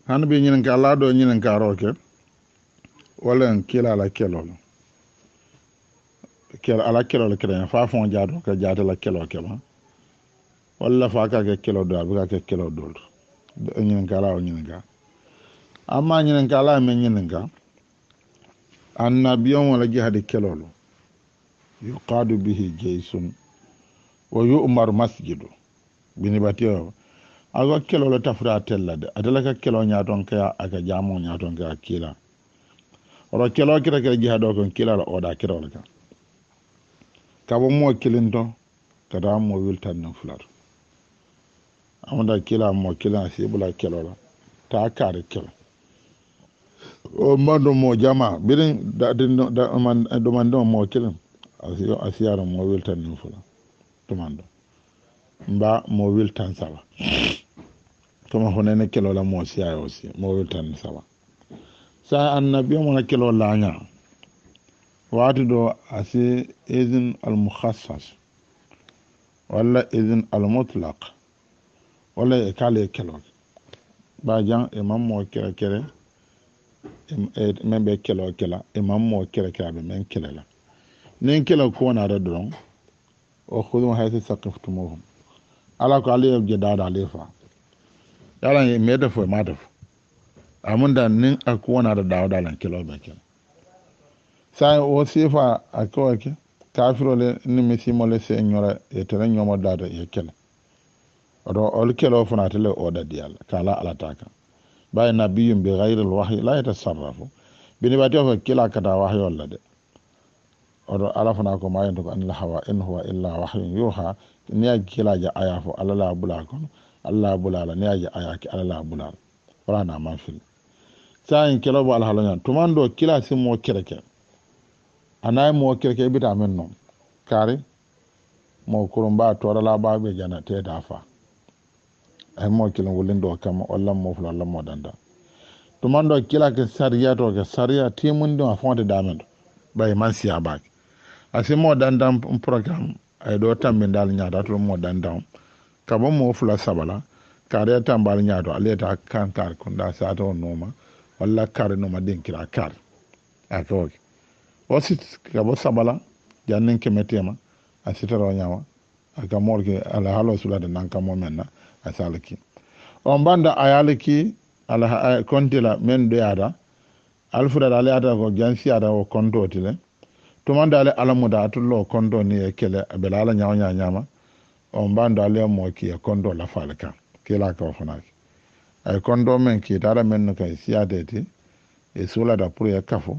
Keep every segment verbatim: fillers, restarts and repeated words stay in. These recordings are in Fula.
han be ñinen ka Allah do ñinen ka roke wala en kila la kelo kelo ala kelo le kren fa fon jaado ka jaata la kelo kelo wala fa ka ke kelo do ba ka ke kelo do ñinen ka la o ñinen ka amma ñinen ka la men ñinen ka annabiyon wala jihadi kelolo yuqadu bihi jaysun wa yu'mar masjidu bini batiyo aga kelolo tafra tellade adala ka kelo nyaaton ka aka jamo nyaaton ka kila oro kelo kira kira jihado kon kila la oda kira wala ka kabo mo kilinto kada mo wiltan no fular amanda kila mo kila sibula kelo la ta kare kelo o mando mo jama birin da da man do mando mo kilin asiyo asiyara mo wiltan no fular to mando mba mo wiltan sala tuma honene kelo la mo siya aussi mo wiltan sala sa annabi mo na kelo la nya waatu do asi izin al mukhassas wala izin al mutlaq wala e kale kelo ba jan imam mo kere kere e membe kelo kela imam mo kere kere be men kelela nen kelo ko na da don o khudum haythu saqaftumuhum ala ko ali je dada lefa yala e meda fo mada amunda nin akwana da dawda lan kelo be ken sai o sifa akoke kafiro le ni misimo le se nyora e tere nyomo dada e kel odo ol kelo fona tele o da dial kala ala taka bay nabiyum bi ghayri al wahyi la yatasarrafu bini bati ko kila kata wahyi wala de odo ala fana ko mayanto ko an la hawa in huwa illa wahyun yuha ni ya kila ja aya fo ala la bula ko Allah bulala ni ya ja aya ki ala la bulala wala na man fil sai kelo bo al halanya tumando kila simo kereke anay mo kereke bita men non kare mo kurumba to la ba be jana te dafa ay mo kilo wulindo kam walla mo fula la mo danda tumando kila ke sariya to ke sariya timundo a fonde damen bay man siya bak asi mo danda program ay do tambe dal nyaata to mo danda kabo mo fula sabala kare tambal nyaato aleta kan kar kunda sato noma walla kare noma den kira kar akoke osit kabo sabala jannen kemetema asitaro nyaama aka morke ala halo sulade nanka momenna asalaki on banda ayaliki ala kontila men do yada alfuda dale ata ko jansi ada o konto tile to manda ale alamuda atullo konto ni e kele abela ala nyaawnya nyama on banda ale mo ki e konto la falka kila ka fonaki ay konto men ki dara men ko siade ti e sulada pour e kafo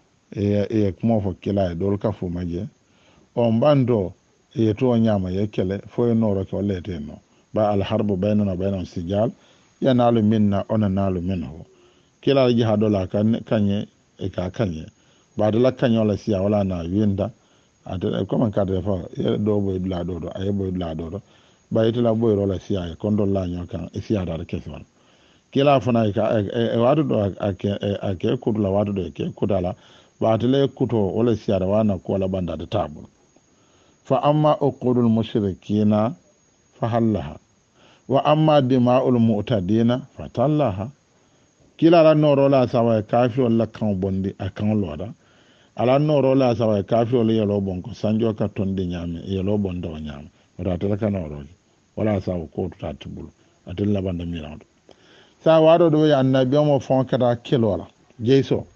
e e mo fo kila e dol kafo maje on bando e to nyama ye kele fo e noro ko lete no ba al harbu baynana bayna sijal yanalu minna ona nalu minhu kila jihado la kan kanye e ka kanye ba de la kanyo la siya wala na winda ade ko man kadre fa e do boy bla do do ay boy bla do do ba itla boy ro la siya e kondo la nyo kan e siya dar keswan kila fana ka e wadu do ake ake kudula wadu do ke kudala ba tele kuto wala siya da wana ko la banda da tabu fa amma uqudul mushrikina fa halaha wa amma dima'ul mu'tadina fatallaha kila la noro la sawa kafi wala kan bondi akan loda ala noro la sawa kafi wala yelo bonko sanjo ka tondi nyame yelo bondo nyame rata ka noro wala sawa ko to tatbul atel la banda mirando sa wado do ya annabi mo fon kada kilola jeyso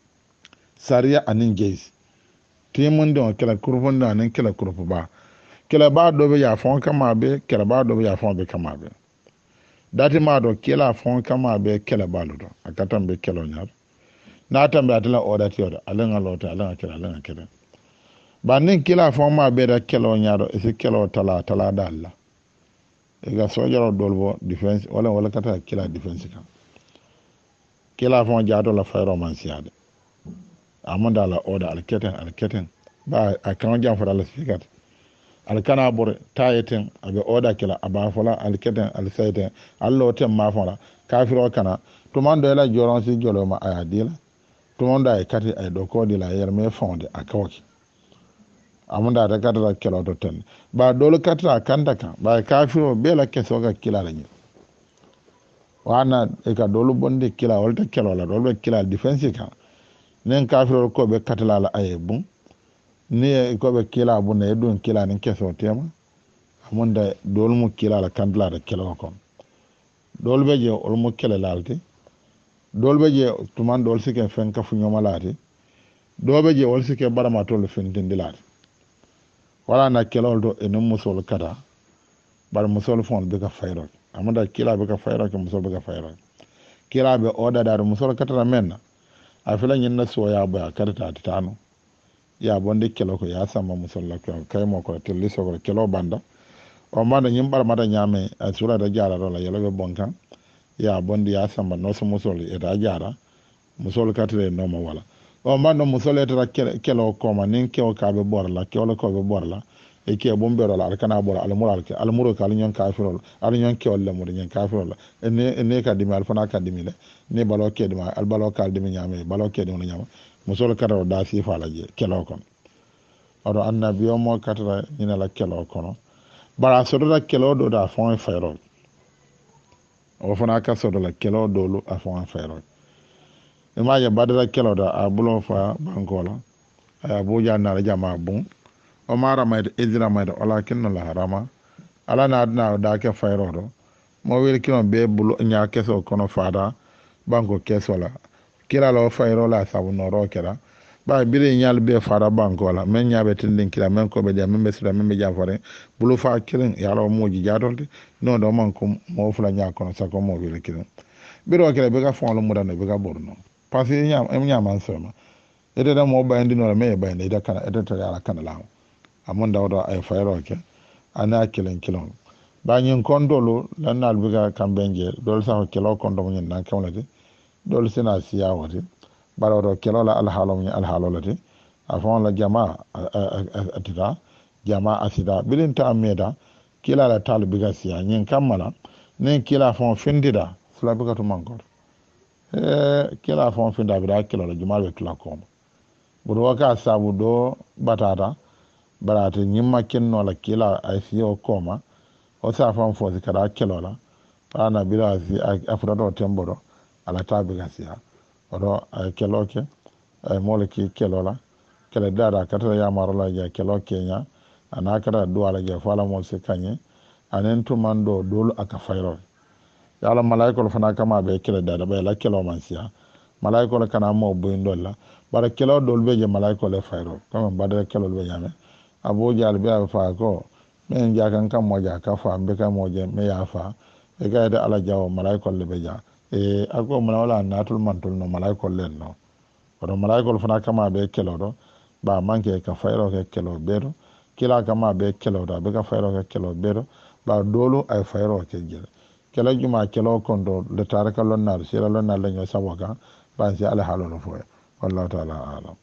sariya anin jeys timun don kila kurfon da anin kila kurfu ba kila ba do be ya fon kama be kila ba do be ya fon be kama be dati ma do kila fon kama be kila ba do akatan be kilo nyar na tambe atala oda ti oda alanga lota alanga kila alanga kila ba nin kila fon ma be da kilo nyaro e se kilo tala tala dalla e ga sojaro dolbo defense wala wala kata kila defense kan kila fon jaado la fayro man siade amanda la oda alketen alketen ba akan jam fara la sikat alkana bore tayeten abe oda kila aba fola alketen alsayten allo tem ma fola kafiro kana to mando la joron si jolo ma ayadila to mando ay kati ay do ko dila yer me fonde akawki amanda da kata kila to ten ba dole kata kanda kan ba kafiro be la keso ga kila la ni wana e ka dolu bonde kila wolta kelo la dolu kila defense ka nen kafiro ko be katala la aye bun ni ko be kila bun ne dun kila nin keso tema amunda dolu mu kila la kandla da kelo ko dolu be je ol mu kele lalti dolu be je tuman dolu sike fen ka fu nyoma lati dolu be je ol sike barama tolu fen dindilati wala na kelo do e num musol kada bar musol fon be ka fayro amunda kila be ka fayro ke musol be ka fayro kila be oda dar musol katara menna a fila nyin na soya ba karta tano ya bonde kelo ko ya sama musalla ko kay mo ko telli so ko kelo banda o manda nyim bar mata nyame a sura da jara la yelo be bonkan ya bonde ya sama no so musol e da jara musol katire no ma wala o manda musol e ta kelo ko ma nin kelo ka be borla kelo ko be borla e ke bombero la kana bor al mural ke al muro ka nyon ka firol al nyon ke wala mur nyon ka firol ene ene ka dimi al fana ka dimi le ne balo ke dimi al balo ka dimi nyame balo ke dimi nyama musol karo da si fa la je kelo kon odo annabi o mo katara ina la kelo kono bara so do la kelo do da fon fayro o fana ka so do la kelo do lu a fon fayro e ma ya badara kelo da a bulo fa bankola a buja na la jama bun o mara mai izra mai da olakin la harama ala na adna da ke fayro do mo wel kilon be bulo nya keso kono fada banko keso la kila la fayro la sabu no ro kera ba bire nyal be fada banko la men nyabe tindin kila men ko be jam men be sura men be jafore bulu fa kilin ya la moji jadolde no do man ko mo fula nya kono sa ko mo wel kilin biro kera be ga fon lo mudano be ga borno parce que nya em nya man sema ede da mo bayndi no me bayndi da kana ede to ya la kana la amon dawdo ay fayro ke ana kilin kilon ba nyin kondolo lan nal biga kambenje dol sa kilo kondo nyin nan kamlade dol sina siya wati baro kilo la al halom al halolati afon la jama atida jama asida bilin ta ameda kila la tal biga siya nyin kamala nen kila fon findida fla biga to mankor eh kila fon finda bida kilo la juma be kila kom budo waka sabu do batata barate nyimma kenno la kila ay siyo koma o sa fan fo kada kelo la ana bila si afra do temboro ala tabi gasia odo ay kelo ke ay moleki kelo la kele dara kata ya marola ya kelo kenya ana kada duala ya fala mo se kanye anen to mando dol aka fayro yala malaikol fana kama be kele dara be la kelo mansia malaikol kana mo bo indolla bara kelo dol be je malaikol e fayro kama badara kelo be nyame abo jal be fa ko men jakan kam moja ka fa be ka moje me ya fa e ga da ala jawo malaikol le be ja e ako mala wala natul mantul no malaikol len no odo malaikol fana kama be kelo do ba manke ka fayro ke kelo bedo kila kama be kelo da be ka fayro ke kelo bedo ba dolu ay fayro ke jere kelo juma kelo kondo le taraka lon nar sira lon nar le nyo saboka ba si ala halolo fo wallahu ta'ala alam